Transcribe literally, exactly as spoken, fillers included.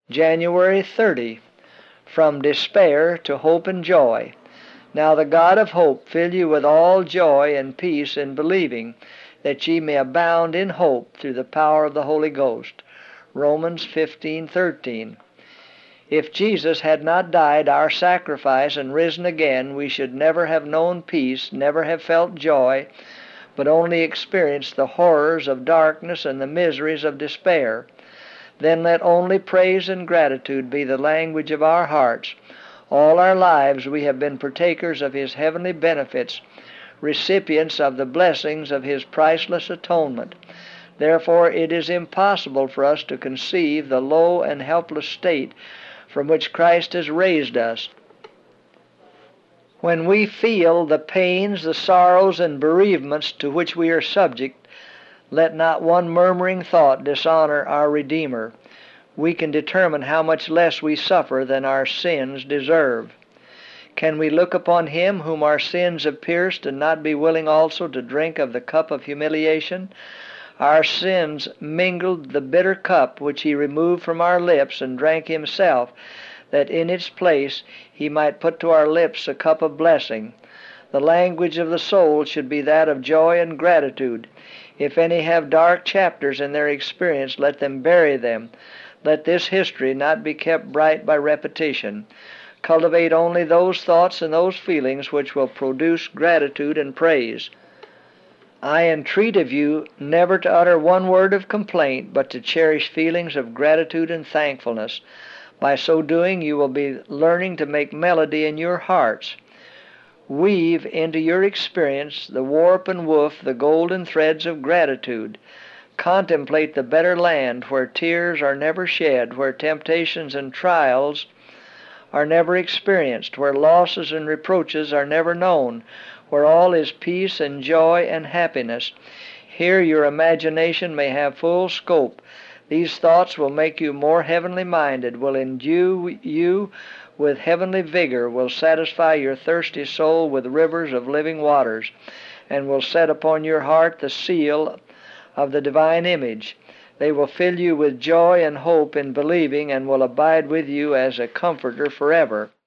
January thirtieth. From despair to hope and joy. Now the God of hope fill you with all joy and peace in believing, that ye may abound in hope through the power of the Holy Ghost. Romans fifteen thirteen. If Jesus had not died our sacrifice and risen again, we should never have known peace, never have felt joy, but only experienced the horrors of darkness and the miseries of despair. Then let only praise and gratitude be the language of our hearts. All our lives we have been partakers of His heavenly benefits, recipients of the blessings of His priceless atonement. Therefore it is impossible for us to conceive the low and helpless state from which Christ has raised us. When we feel the pains, the sorrows, and bereavements to which we are subject, let not one murmuring thought dishonor our Redeemer. We can determine how much less we suffer than our sins deserve. Can we look upon Him whom our sins have pierced and not be willing also to drink of the cup of humiliation? Our sins mingled the bitter cup which He removed from our lips and drank Himself, that in its place He might put to our lips a cup of blessing. The language of the soul should be that of joy and gratitude. If any have dark chapters in their experience, let them bury them. Let this history not be kept bright by repetition. Cultivate only those thoughts and those feelings which will produce gratitude and praise. I entreat of you never to utter one word of complaint, but to cherish feelings of gratitude and thankfulness. By so doing, you will be learning to make melody in your hearts. Weave into your experience the warp and woof, the golden threads of gratitude. Contemplate the better land where tears are never shed, where temptations and trials are never experienced, where losses and reproaches are never known, where all is peace and joy and happiness. Here your imagination may have full scope. These thoughts will make you more heavenly minded, will endue you with heavenly vigor, will satisfy your thirsty soul with rivers of living waters, and will set upon your heart the seal of the divine image. They will fill you with joy and hope in believing, and will abide with you as a comforter forever.